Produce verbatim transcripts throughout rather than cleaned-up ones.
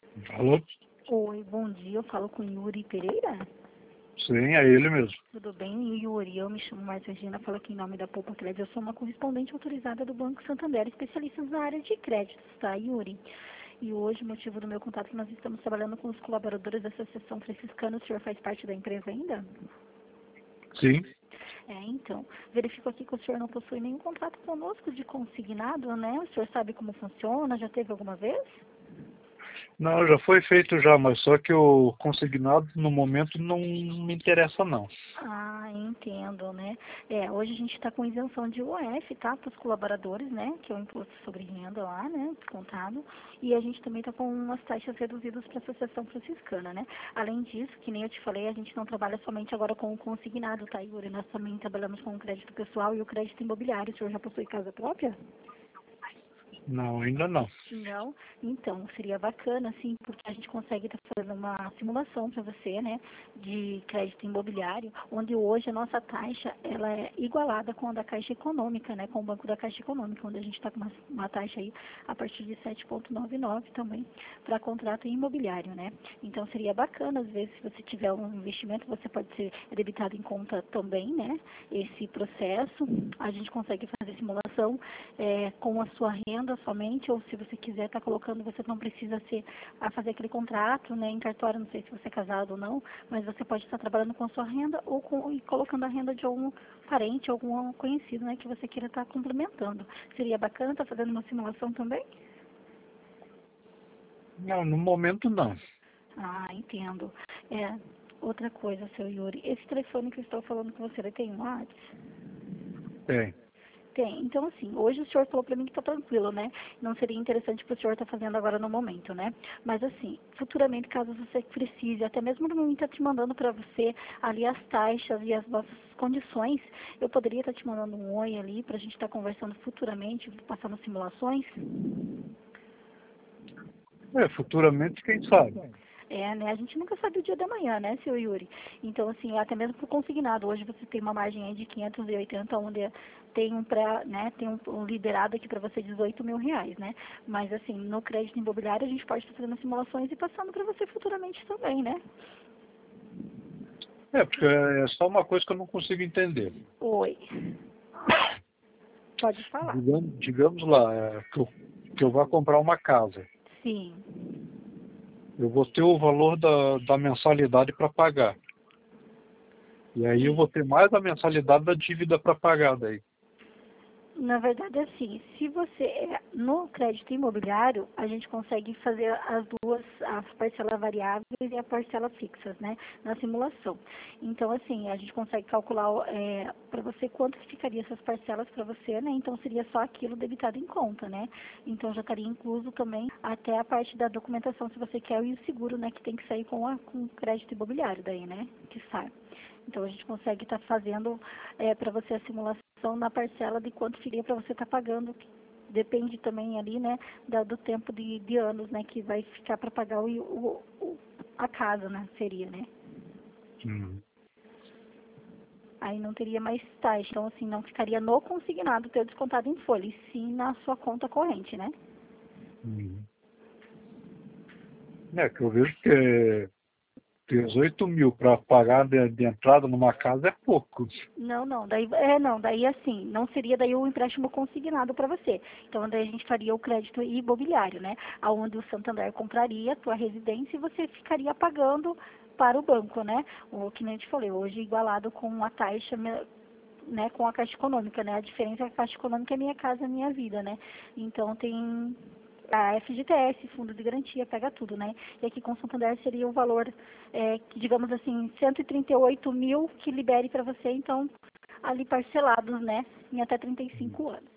Alô? Oi, bom dia. Eu falo com Yuri Pereira. Sim, é ele mesmo. Tudo bem, Yuri? Eu me chamo Marcia Regina, falo aqui em nome da Poupa Crédito. Eu sou uma correspondente autorizada do Banco Santander, especialista na área de créditos, tá, Yuri? E hoje, o motivo do meu contato é que nós estamos trabalhando com os colaboradores da Associação Franciscana. O senhor faz parte da empresa ainda? Sim. É, então, verifico aqui que o senhor não possui nenhum contrato conosco de consignado, né? O senhor sabe como funciona? Já teve alguma vez? Não, já foi feito já, mas só que o consignado no momento não me interessa não. Ah, entendo, né? É, hoje a gente está com isenção de U F, tá? Para os colaboradores, né? Que é o imposto sobre renda lá, né? Descontado. E a gente também está com umas taxas reduzidas para a Associação Franciscana, né? Além disso, que nem eu te falei, a gente não trabalha somente agora com o consignado, tá, Yuri? Nós também trabalhamos com o crédito pessoal e o crédito imobiliário. O senhor já possui casa própria? Não, ainda não. Não, então seria bacana, sim, porque a gente consegue estar fazendo uma simulação para você, né, de crédito imobiliário, onde hoje a nossa taxa ela é igualada com a da Caixa Econômica, né, com o Banco da Caixa Econômica, onde a gente está com uma, uma taxa aí a partir de sete vírgula noventa e nove também para contrato imobiliário, né. Então seria bacana, às vezes, se você tiver um investimento, você pode ser debitado em conta também, né, esse processo, a gente consegue fazer simulação é, com a sua renda somente, ou se você quiser estar colocando, você não precisa ser, a fazer aquele contrato, né, em cartório, não sei se você é casado ou não, mas você pode estar trabalhando com a sua renda ou com, e colocando a renda de algum parente, algum conhecido, né, que você queira estar complementando. Seria bacana estar fazendo uma simulação também? Não, no momento não. Ah, entendo. É, outra coisa, seu Yuri, esse telefone que eu estou falando com você, ele tem um WhatsApp? Tem. Tem. Então, assim, hoje o senhor falou para mim que está tranquilo, né? Não seria interessante para o senhor estar fazendo agora no momento, né? Mas, assim, futuramente, caso você precise, até mesmo no momento estar te mandando para você ali as taxas e as nossas condições, eu poderia estar te mandando um oi ali para a gente estar conversando futuramente, passando simulações. É, futuramente, quem sabe? É, né? A gente nunca sabe o dia da manhã, né, seu Yuri? Então, assim, até mesmo por consignado. Hoje você tem uma margem aí de quinhentos e oitenta, onde tem um pré, né, tem um, um liberado aqui para você dezoito mil reais, né? Mas, assim, no crédito imobiliário a gente pode estar fazendo simulações e passando para você futuramente também, né? É, porque é só uma coisa que eu não consigo entender. Oi. Pode falar. Digamos, digamos lá, é, que, eu, que eu vá comprar uma casa. Sim. Eu vou ter o valor da, da mensalidade para pagar. E aí eu E, vou ter mais a mensalidade da dívida para pagar daí. na verdade, assim, se você é no crédito imobiliário, a gente consegue fazer as duas, as parcelas variáveis e a parcela fixas, né, na simulação. Então, assim, a gente consegue calcular é, para você quanto que ficaria essas parcelas para você, né, então seria só aquilo debitado em conta, né. Então já estaria incluso também até a parte da documentação, se você quer, e o seguro, né, que tem que sair com, a, com o crédito imobiliário daí, né, que sai. Então a gente consegue estar fazendo é, para você a simulação na parcela de quanto seria para você estar pagando. Depende também ali, né, da, do tempo de, de anos, né, que vai ficar para pagar o, o, o- a casa, né, seria, né. Hum. Aí não teria mais taxa, então assim, não ficaria no consignado ter descontado em folha, e sim na sua conta corrente, né. Hum. É, que eu vejo que dezoito mil para pagar de, de entrada numa casa é pouco. Não, não, daí é não, daí assim, não seria daí o empréstimo consignado para você. Então daí a gente faria o crédito imobiliário, né? Aonde o Santander compraria a tua residência e você ficaria pagando para o banco, né? O que nem eu te falei, hoje igualado com a taxa, né, com a Caixa Econômica, né? A diferença é que a Caixa Econômica é minha casa, minha vida, né? Então tem a F G T S, Fundo de Garantia, pega tudo, né? E aqui com o Santander seria o valor, é, que, digamos assim, cento e trinta e oito mil que libere para você, então, ali parcelados, né? Em até trinta e cinco anos.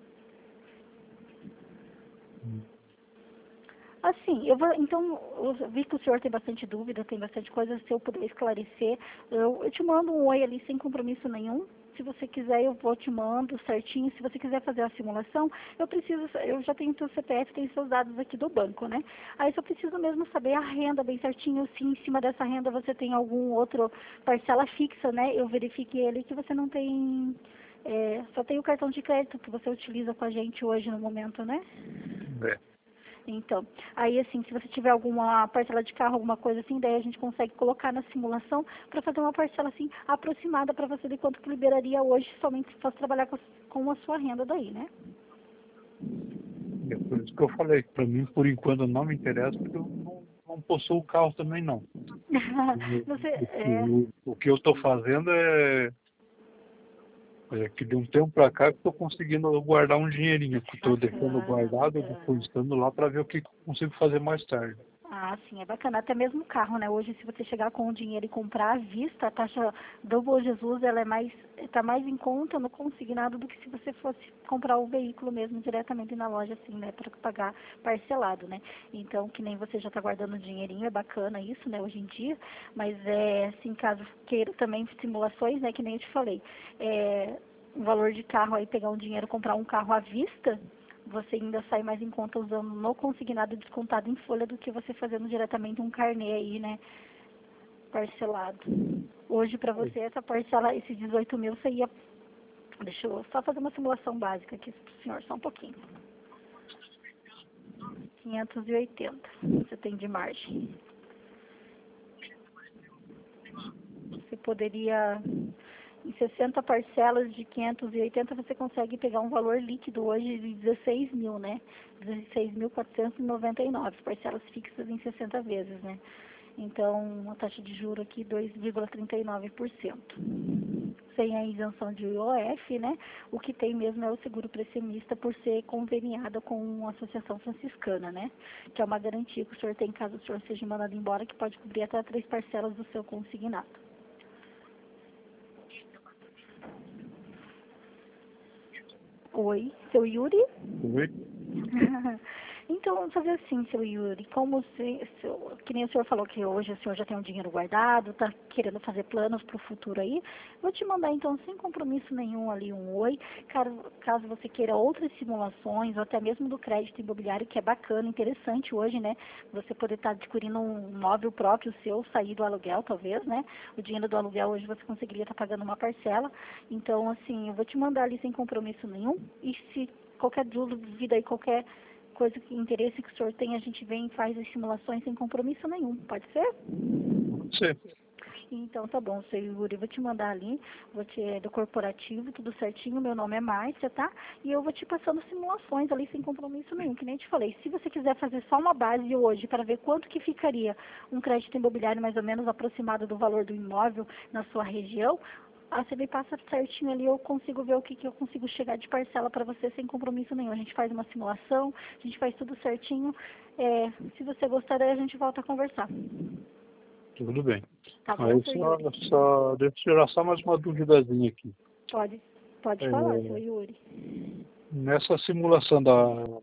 Assim, eu vou, então, eu vi que o senhor tem bastante dúvida, tem bastante coisa, se eu puder esclarecer, eu, eu te mando um oi ali sem compromisso nenhum. Se você quiser, eu vou te mando certinho. Se você quiser fazer a simulação, eu preciso, eu já tenho teu C P F, tenho seus dados aqui do banco, né? Aí só preciso mesmo saber a renda bem certinho, se em cima dessa renda você tem algum outro parcela fixa, né? Eu verifiquei ali que você não tem, é, só tem o cartão de crédito que você utiliza com a gente hoje no momento, né? É. Então, aí assim, se você tiver alguma parcela de carro, alguma coisa assim, daí a gente consegue colocar na simulação para fazer uma parcela assim aproximada para você de quanto que liberaria hoje, somente se fosse trabalhar com a, com a sua renda daí, né? É por isso que eu falei, para mim, por enquanto, não me interessa, porque eu não, não possuo o carro também, não. você, O, é... o, o que eu estou fazendo é, é que de um tempo para cá eu estou conseguindo guardar um dinheirinho, que estou deixando Bacana, guardado, bacana. depositando lá para ver o que eu consigo fazer mais tarde. Ah, sim, é bacana. Até mesmo o carro, né? Hoje, se você chegar com o dinheiro e comprar à vista, a taxa do Bom Jesus, ela é mais, está mais em conta no consignado do que se você fosse comprar o veículo mesmo diretamente na loja, assim, né? Para pagar parcelado, né? Então, que nem você já está guardando dinheirinho, é bacana isso, né? Hoje em dia. Mas, é, assim, caso queira também simulações, né? Que nem eu te falei, é, o valor de carro aí, pegar um dinheiro, comprar um carro à vista, você ainda sai mais em conta usando no consignado descontado em folha do que você fazendo diretamente um carnê aí, né, parcelado. Hoje, para você, essa parcela, esses dezoito mil, você ia... Deixa eu só fazer uma simulação básica aqui pro senhor, só um pouquinho. quinhentos e oitenta, você tem de margem. Você poderia... Em sessenta parcelas de quinhentos e oitenta, você consegue pegar um valor líquido hoje de dezesseis mil, né? dezesseis mil quatrocentos e noventa e nove, parcelas fixas em sessenta vezes, né? Então, uma taxa de juro aqui dois vírgula trinta e nove por cento. Sem a isenção de I O F, né? O que tem mesmo é o seguro prestamista por ser conveniada com a Associação Franciscana, né? Que é uma garantia que o senhor tem caso o senhor seja mandado embora, que pode cobrir até três parcelas do seu consignado. Oi, seu Yuri? Oi? Então, vamos fazer assim, seu Yuri, como se, seu, que nem o senhor falou que hoje o senhor já tem um dinheiro guardado, está querendo fazer planos para o futuro aí, vou te mandar então, sem compromisso nenhum ali, um oi, caso, caso você queira outras simulações, ou até mesmo do crédito imobiliário, que é bacana, interessante hoje, né, você poder estar tá adquirindo um móvel próprio seu, sair do aluguel, talvez, né, o dinheiro do aluguel hoje você conseguiria estar tá pagando uma parcela, então, assim, eu vou te mandar ali sem compromisso nenhum, e se qualquer dúvida e qualquer coisa que interesse que o senhor tem, a gente vem e faz as simulações sem compromisso nenhum. Pode ser? Sim. Então tá bom, seu Yuri, eu vou te mandar ali, vou te é, do corporativo, tudo certinho, meu nome é Márcia, tá? E eu vou te passando simulações ali sem compromisso nenhum, que nem te falei. Se você quiser fazer só uma base hoje para ver quanto que ficaria um crédito imobiliário mais ou menos aproximado do valor do imóvel na sua região, ah, você me passa certinho ali, eu consigo ver o que, que eu consigo chegar de parcela para você sem compromisso nenhum. A gente faz uma simulação, a gente faz tudo certinho. É, se você gostar, daí a gente volta a conversar. Tudo bem. Tá bom, Aí seu só, Yuri? só, deixa eu tirar só mais uma duvidazinha aqui. Pode, pode falar, seu É, Yuri. nessa simulação da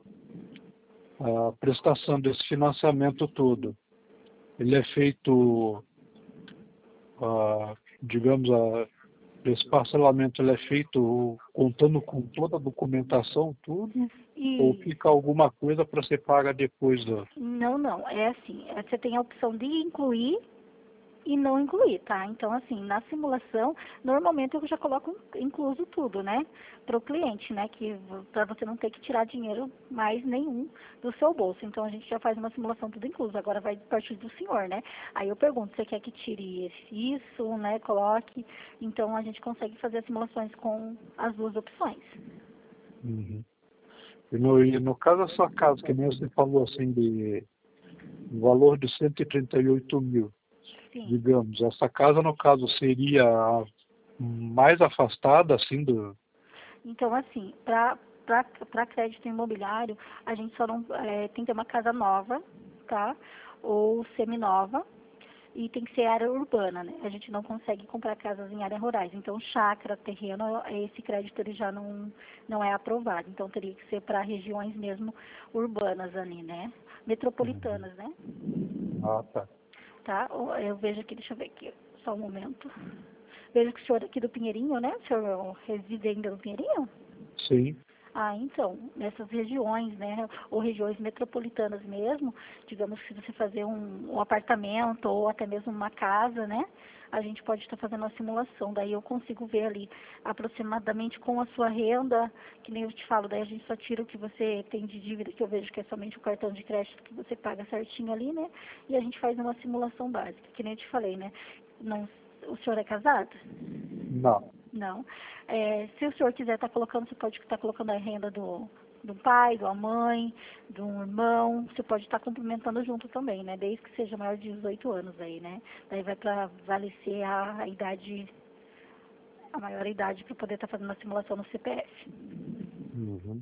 a prestação desse financiamento todo, ele é feito, ah, digamos, a, esse parcelamento ele é feito contando com toda a documentação, tudo, ou E fica alguma coisa para ser paga depois do... não, não, é assim, é, você tem a opção de incluir e não incluir, tá? Então, assim, na simulação, normalmente eu já coloco incluso tudo, né? Para o cliente, né? Que para você não ter que tirar dinheiro mais nenhum do seu bolso. Então, a gente já faz uma simulação tudo incluso. Agora vai partir do senhor, né? Aí eu pergunto, você quer que tire isso, né? Coloque. Então, a gente consegue fazer as simulações com as duas opções. Uhum. E no, e no caso da sua casa, que nem você falou assim, de um valor de cento e trinta e oito mil, Sim. digamos, essa casa no caso seria mais afastada assim do... Então, assim, para crédito imobiliário, a gente só não é, tem que ter uma casa nova, tá? Ou seminova, e tem que ser área urbana, né? A gente não consegue comprar casas em áreas rurais. Então, chácara, terreno, esse crédito ele já não, não é aprovado. Então, teria que ser para regiões mesmo urbanas ali, né? Metropolitanas, né? Ah, tá. Tá? Eu vejo aqui, deixa eu ver aqui, só um momento. Vejo que o senhor é aqui do Pinheirinho, né? O senhor reside ainda no Pinheirinho? Sim. Ah, então, nessas regiões, né, ou regiões metropolitanas mesmo, digamos que se você fazer um, um apartamento ou até mesmo uma casa, né, a gente pode estar fazendo uma simulação, daí eu consigo ver ali aproximadamente com a sua renda, que nem eu te falo, daí a gente só tira o que você tem de dívida, que eu vejo que é somente o cartão de crédito que você paga certinho ali, né, e a gente faz uma simulação básica, que nem eu te falei, né, não, o senhor é casado? Não. Não. É, se o senhor quiser estar colocando, você pode estar colocando a renda do, do pai, da mãe, do irmão, você pode estar complementando junto também, né? Desde que seja maior de dezoito anos aí, né? Daí vai para valecer a, a idade, a maior idade para poder estar fazendo a simulação no C P F. Uhum.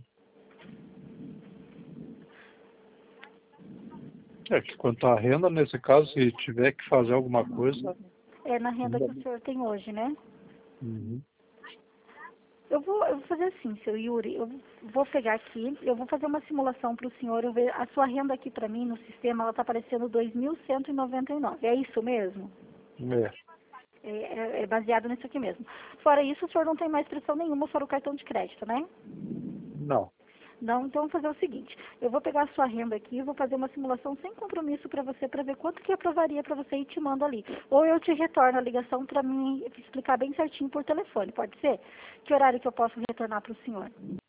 É que quanto à renda, nesse caso, se tiver que fazer alguma coisa... É na renda que o senhor tem hoje, né? Uhum. Eu vou, eu vou fazer assim, seu Yuri, eu vou pegar aqui, eu vou fazer uma simulação para o senhor, eu ver, a sua renda aqui para mim no sistema, ela está aparecendo dois mil cento e noventa e nove, é isso mesmo? É. É, é, é baseado nisso aqui mesmo. Fora isso, o senhor não tem mais pressão nenhuma fora o cartão de crédito, né? Não. Não, então vamos fazer o seguinte, eu vou pegar a sua renda aqui, vou fazer uma simulação sem compromisso para você, para ver quanto que aprovaria para você e te mando ali. Ou eu te retorno a ligação para mim explicar bem certinho por telefone, pode ser? Que horário que eu posso retornar para o senhor?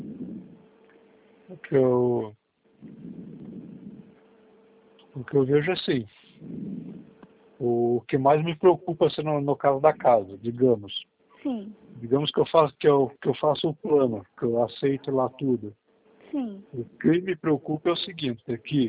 O que eu, o que eu vejo é assim, o que mais me preocupa assim, no, no caso da casa, digamos. Sim, Digamos que eu faço que eu, que eu faço o plano, que eu aceito lá tudo. sim. O que me preocupa é o seguinte, é que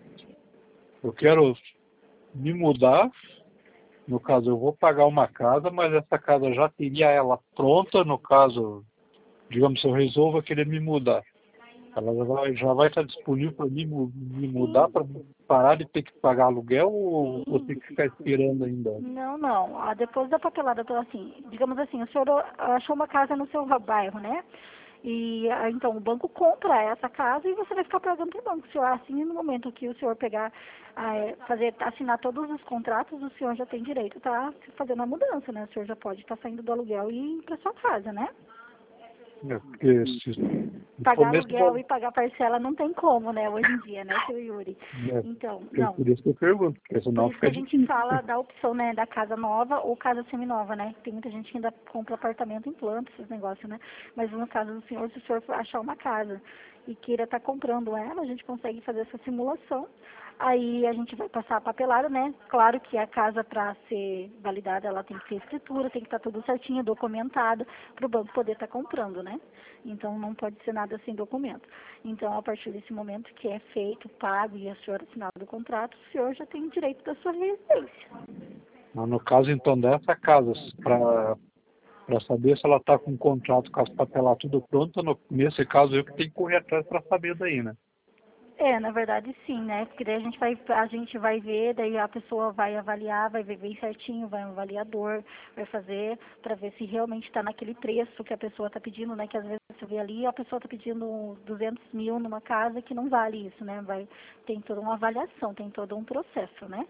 eu quero me mudar, no caso eu vou pagar uma casa, mas essa casa já teria ela pronta, no caso, digamos, se eu resolvo querer me mudar. Ela já vai, já vai estar disponível para mim mu- me mudar, para parar de ter que pagar aluguel ou, ou ter que ficar esperando ainda? Não, não. Ah, depois da papelada, então, assim, digamos assim, o senhor achou uma casa no seu bairro, né? E ah, então o banco compra essa casa e você vai ficar pagando para o banco. O senhor, assim, no momento que o senhor pegar, ah, é, fazer, assinar todos os contratos, o senhor já tem direito a estar fazendo a mudança, né? O senhor já pode estar saindo do aluguel e ir para sua casa, né? É, porque se, no Pagar começo, aluguel e pagar parcela não tem como, né, hoje em dia, né, seu Yuri? né, Então, é não. por isso que eu pergunto, porque Por senão isso que fica a gente difícil. fala da opção, né, da casa nova ou casa seminova, né? Tem muita gente que ainda compra apartamento em planta, esses negócios, né? Mas no caso do senhor, se o senhor for achar uma casa e queira estar comprando ela, a gente consegue fazer essa simulação. Aí a gente vai passar a papelada, né? Claro que a casa, para ser validada, ela tem que ter escritura, tem que estar tudo certinho, documentado, para o banco poder estar comprando, né? Então não pode ser nada sem documento. Então, a partir desse momento que é feito, pago e a senhora assinado o contrato, o senhor já tem o direito da sua residência. Mas no caso, então, dessa casa, para para saber se ela está com o contrato, com as papeladas tudo pronto, no, nesse caso eu que tenho que correr atrás para saber daí, né? É, na verdade sim, né? Porque daí a gente vai, a gente vai ver, daí a pessoa vai avaliar, vai ver bem certinho, vai um avaliador, vai fazer para ver se realmente está naquele preço que a pessoa está pedindo, né? Que às vezes você vê ali, a pessoa está pedindo duzentos mil numa casa que não vale isso, né? Vai, tem toda uma avaliação, tem todo um processo, né?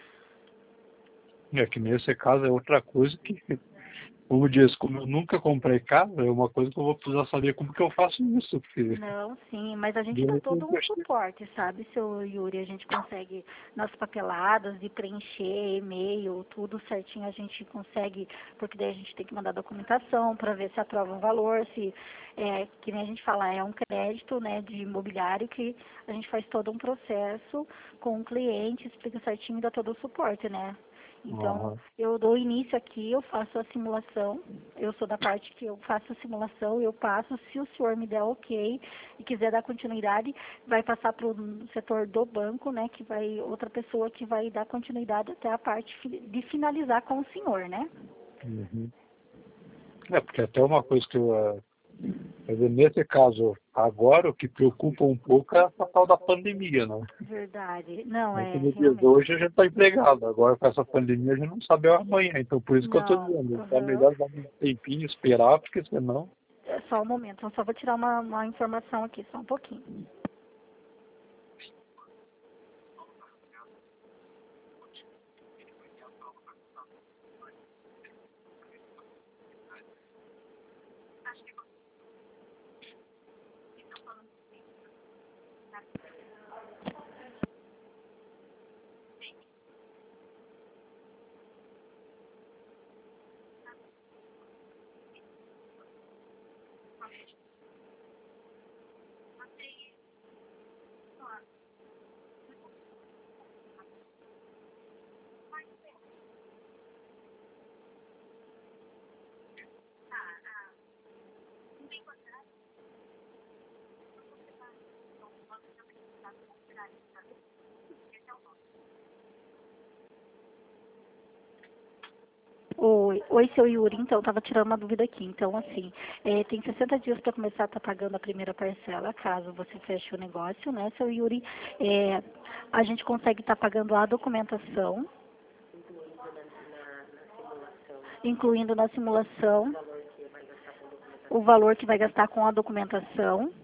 É que nesse caso é outra coisa que, como diz, como eu nunca comprei casa, é uma coisa que eu vou precisar saber como que eu faço isso, porque Não, sim, mas a gente de dá repente todo eu um achei- suporte, sabe, seu Yuri? A gente consegue nas papeladas de preencher e-mail, tudo certinho a gente consegue, porque daí a gente tem que mandar documentação para ver se aprova o valor, se, é, que nem a gente fala, é um crédito, né, de imobiliário que a gente faz todo um processo com o cliente, explica certinho e dá todo o suporte, né? Então, Aham. eu dou início aqui, eu faço a simulação, eu sou da parte que eu faço a simulação, eu passo, se o senhor me der ok e quiser dar continuidade, vai passar para o setor do banco, né, que vai, outra pessoa que vai dar continuidade até a parte fi- de finalizar com o senhor, né? Uhum. É, porque até uma coisa que eu, eh, quer dizer, nesse caso, agora o que preocupa um pouco é essa tal da pandemia, né? Verdade. Não, Mas é, como diz, realmente. hoje a gente está empregado, agora com essa pandemia a gente não sabe o amanhã, então por isso que eu estou Não, dizendo, é aham. melhor dar um tempinho, esperar, porque senão... É só um momento, eu só vou tirar uma, uma informação aqui, só um pouquinho. Oi, oi, seu Yuri. Então, eu tava tirando uma dúvida aqui. Então, assim, é, tem sessenta dias para começar a estar pagando a primeira parcela, caso você feche o negócio, né, seu Yuri? É, a gente consegue estar pagando a documentação, incluindo na simulação o valor que vai gastar com a documentação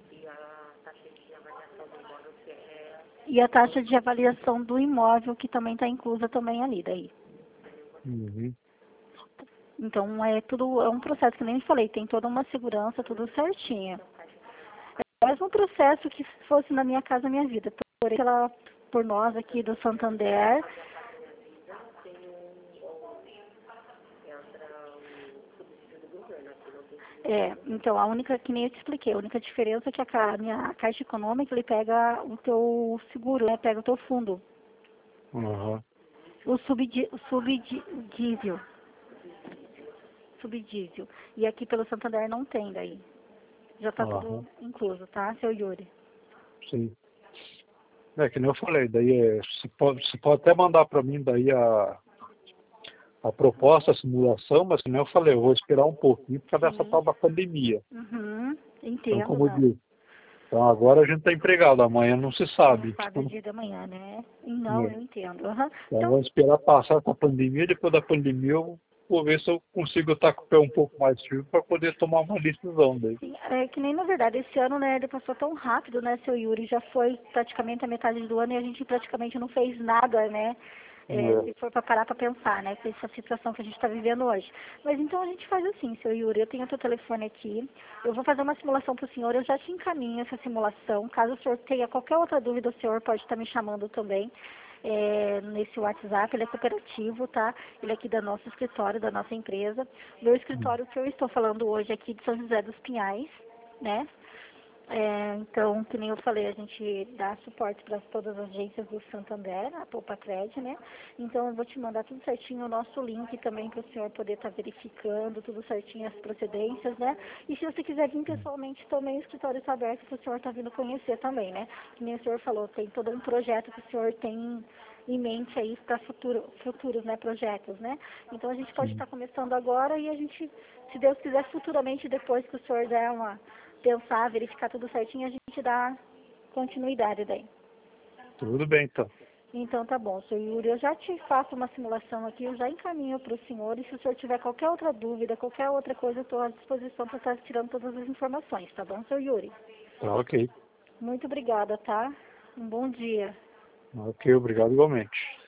e a taxa de avaliação do imóvel, que também está inclusa também ali, daí. Uhum. Então, é tudo, é um processo que nem eu falei, tem toda uma segurança, tudo certinho. É o mesmo processo que se fosse na Minha Casa Minha Vida. Por, ela, por nós aqui do Santander. É, então, a única, que nem eu te expliquei, a única diferença é que a, ca- a minha a Caixa Econômica, ele pega o teu seguro, né, pega o teu fundo. Uhum. O subdi, o subdível. Subdível. E aqui pelo Santander não tem daí. Já está tudo Uhum. incluso, tá, seu Yuri? Sim. É que nem eu falei, daí é, você, pode, você pode até mandar para mim daí a, a proposta, a simulação, mas que nem eu falei, eu vou esperar um pouquinho por causa dessa Sim. tal da pandemia. Uhum, Então, entendo, como eu não. disse, então agora a gente está empregado, amanhã não se Não sabe. sabe o Então, dia da manhã, né? Não, é. eu entendo. Uhum. Então Então, vamos esperar passar essa pandemia, depois da pandemia eu vou ver se eu consigo estar com o pé um pouco mais firme para poder tomar uma decisão daí. sim, é que nem na verdade, esse ano, né, ele passou tão rápido, né, seu Yuri? Já foi praticamente a metade do ano e a gente praticamente não fez nada, né? É, É. se for para parar para pensar, né, com essa situação que a gente está vivendo hoje. Mas então a gente faz assim, seu Yuri, eu tenho o teu telefone aqui, eu vou fazer uma simulação para o senhor, eu já te encaminho essa simulação. Caso o senhor tenha qualquer outra dúvida, o senhor pode estar me chamando também. É, nesse WhatsApp, ele é cooperativo, tá? Ele é aqui do nosso escritório, da nossa empresa. Meu escritório que eu estou falando hoje é aqui de São José dos Pinhais, né? É, então, que nem eu falei, a gente dá suporte para todas as agências do Santander, a Poupa Cred, né? Então, eu vou te mandar tudo certinho, o nosso link também para o senhor poder estar verificando tudo certinho, as procedências, né? E se você quiser vir pessoalmente também, o escritório está aberto para o senhor estar vindo conhecer também, né? Que nem o senhor falou, tem todo um projeto que o senhor tem em mente aí para futuro, futuros, né, projetos, né? Então, a gente pode Sim. estar começando agora e a gente, se Deus quiser, futuramente, depois que o senhor der uma pensar, verificar tudo certinho, a gente dá continuidade daí. Tudo bem, então. Então tá bom, senhor Yuri, eu já te faço uma simulação aqui, eu já encaminho para o senhor e se o senhor tiver qualquer outra dúvida, qualquer outra coisa, eu estou à disposição para estar tirando todas as informações, tá bom, senhor Yuri? Tá ok. Muito obrigada, tá? Um bom dia. Ok, obrigado igualmente.